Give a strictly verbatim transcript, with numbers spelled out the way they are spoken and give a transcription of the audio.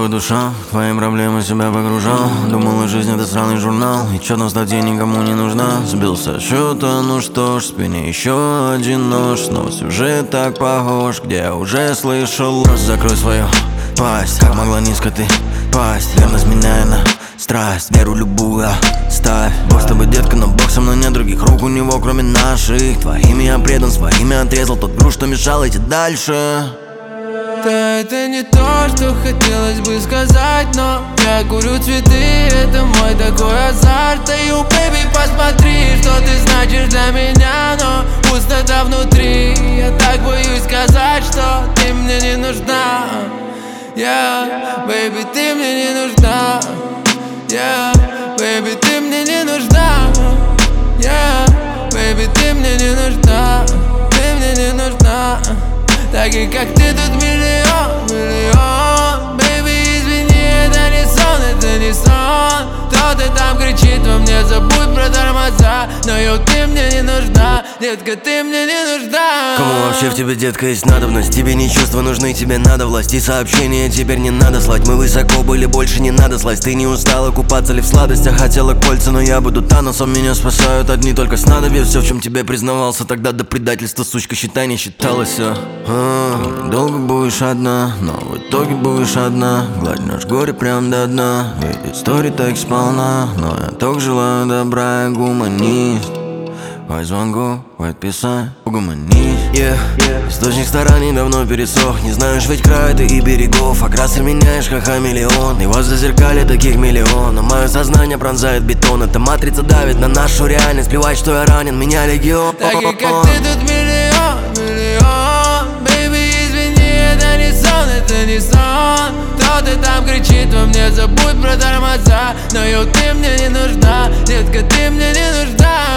по душам, в твои проблемы себя погружал. Думала, жизнь это сраный журнал, и чё там статья никому не нужна. Сбился с счета, ну что ж, в спине еще один нож. Снова сюжет так похож, где я уже слышал ложь. Закрой свою пасть, как могла низко ты пасть. Верность меняя на страсть, веру любую ставь. Бог с тобой, детка, но Бог со мной, нет других рук у него, кроме наших. Твоими я предан, своими отрезал тот груз, что мешал идти дальше. Да, это не то, что хотелось бы сказать, но я курю цветы, это мой такой азарт. Эй, ю, бэйби, посмотри, что ты значишь для меня, но пустота внутри. Я так боюсь сказать, что ты мне не нужна. Yeah, бэйби, ты мне не нужна. Yeah, бэйби, ты мне не нужна. Yeah, бэйби, ты мне не нужна. Ты мне не нужна. Таких как ты тут миллион, миллион. Бэйби, извини, это не сон, это не сон. Кто-то там кричит во мне, забудь про тормоза. Но йо, ты мне не нужна, детка, ты мне не нужна. Кому вообще в тебе, детка, есть надобность? Тебе не чувства нужны, тебе надо власть. И сообщения теперь не надо слать. Мы высоко были, больше не надо слазь. Ты не устала купаться ли в сладостях? Хотела кольца, но я буду Таносом. Меня спасают одни только снадобья. Все, в чем тебе признавался тогда до предательства, сучка, считай, не считалось все. А, долго будешь одна, но в итоге будешь одна. Гладь наш горе прям до дна. Ведь истории так сполна, но я только желаю добра, я гуманист. Ой, звонку, ой, отписать, угомонись, yeah. Источник стараний давно пересох. Не знаешь ведь края ты и берегов. Окрасы меняешь, как хамелеон. И возле зеркаля таких миллион. Но мое сознание пронзает бетон. Эта матрица давит на нашу реальность. Плевать, что я ранен, меня легион. Таких как ты тут миллион, миллион. Бэйби, извини, это не сон, это не сон. Кто-то там кричит во мне, забудь про тормоза. Но йо, ты мне не нужна, детка, ты мне не нужна.